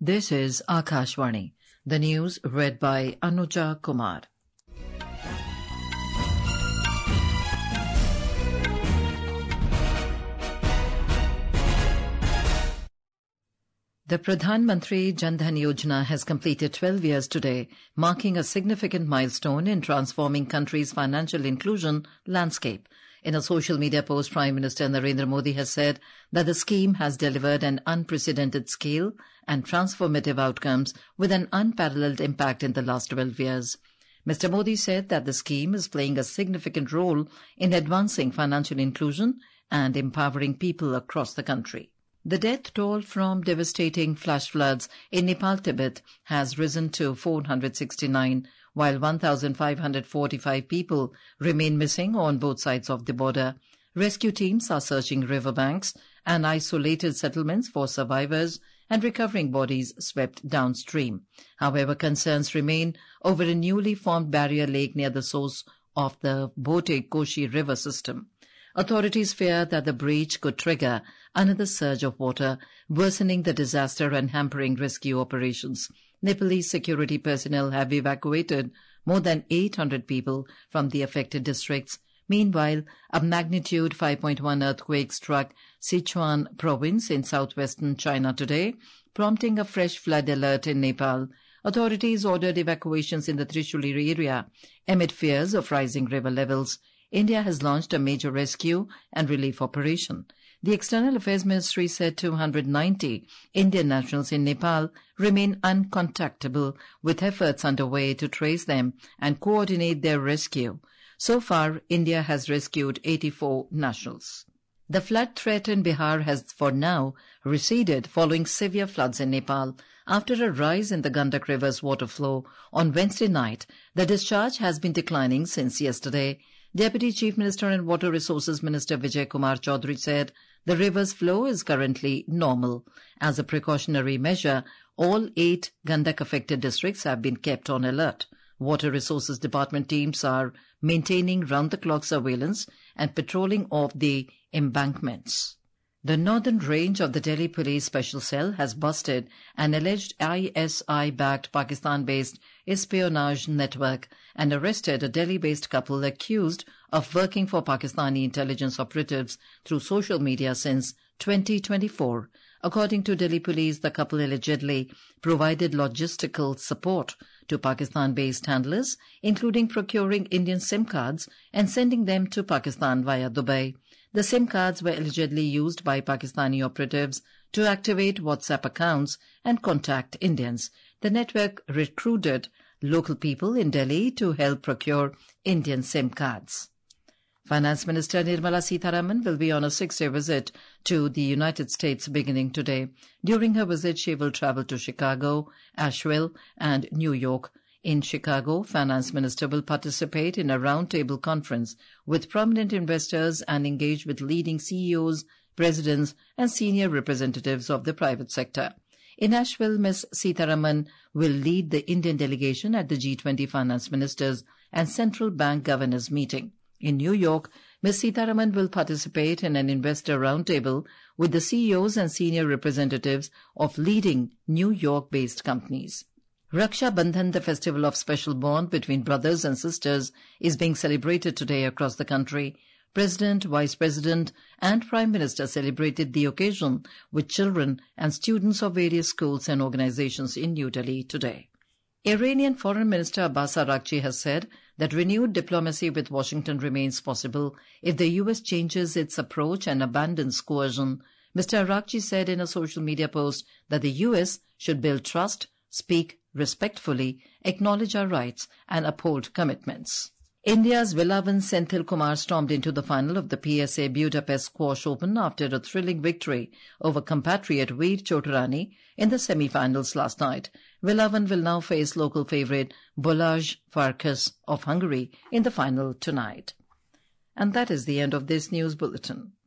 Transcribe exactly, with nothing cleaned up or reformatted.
This is Akashvani. The news read by Anuja Kumar. The Pradhan Mantri Jan Dhan Yojana has completed twelve years today, marking a significant milestone in transforming country's financial inclusion landscape. In a social media post, Prime Minister Narendra Modi has said that the scheme has delivered an unprecedented scale and transformative outcomes with an unparalleled impact in the last twelve years. Mister Modi said that the scheme is playing a significant role in advancing financial inclusion and empowering people across the country. The death toll from devastating flash floods in Nepal, Tibet has risen to four hundred sixty-nine, while one thousand five hundred forty-five people remain missing on both sides of the border. Rescue teams are searching riverbanks and isolated settlements for survivors and recovering bodies swept downstream. However, concerns remain over a newly formed barrier lake near the source of the Bhote Koshi river system. Authorities fear that the breach could trigger another surge of water, worsening the disaster and hampering rescue operations. Nepalese security personnel have evacuated more than eight hundred people from the affected districts. Meanwhile, a magnitude five point one earthquake struck Sichuan province in southwestern China today, prompting a fresh flood alert in Nepal. Authorities ordered evacuations in the Trishuli area amid fears of rising river levels. India has launched a major rescue and relief operation. The External Affairs Ministry said two hundred ninety Indian nationals in Nepal remain uncontactable, with efforts underway to trace them and coordinate their rescue. So far, India has rescued eighty-four nationals. The flood threat in Bihar has for now receded following severe floods in Nepal. After a rise in the Gandak River's water flow on Wednesday night, the discharge has been declining since yesterday. Deputy Chief Minister and Water Resources Minister Vijay Kumar Chaudhary said the river's flow is currently normal. As a precautionary measure, all eight Gandak-affected districts have been kept on alert. Water Resources Department teams are maintaining round-the-clock surveillance and patrolling of the embankments. The northern range of the Delhi Police Special Cell has busted an alleged I S I-backed Pakistan-based espionage network and arrested a Delhi-based couple accused of working for Pakistani intelligence operatives through social media since twenty twenty-four. According to Delhi Police, the couple allegedly provided logistical support to Pakistan-based handlers, including procuring Indian SIM cards and sending them to Pakistan via Dubai. The SIM cards were allegedly used by Pakistani operatives to activate WhatsApp accounts and contact Indians. The network recruited local people in Delhi to help procure Indian SIM cards. Finance Minister Nirmala Sitharaman will be on a six-day visit to the United States beginning today. During her visit, she will travel to Chicago, Asheville, and New York. In Chicago, Finance Minister will participate in a roundtable conference with prominent investors and engage with leading C E Os, presidents, and senior representatives of the private sector. In Asheville, Miz Sitharaman will lead the Indian delegation at the G twenty Finance Ministers and Central Bank Governors meeting. In New York, Miz Sitharaman will participate in an investor roundtable with the C E Os and senior representatives of leading New York-based companies. Raksha Bandhan, the festival of special bond between brothers and sisters, is being celebrated today across the country. President, Vice President, and Prime Minister celebrated the occasion with children and students of various schools and organizations in New Delhi today. Iranian Foreign Minister Abbas Araghchi has said that renewed diplomacy with Washington remains possible if the U S changes its approach and abandons coercion. Mister Araghchi said in a social media post that the U S should build trust, speak respectfully, acknowledge our rights, and uphold commitments. India's Vilavan Senthil Kumar stormed into the final of the P S A Budapest Squash Open after a thrilling victory over compatriot Veer Chotarani in the semi-finals last night. Vilavan will now face local favourite Balázs Farkas of Hungary in the final tonight. And that is the end of this news bulletin.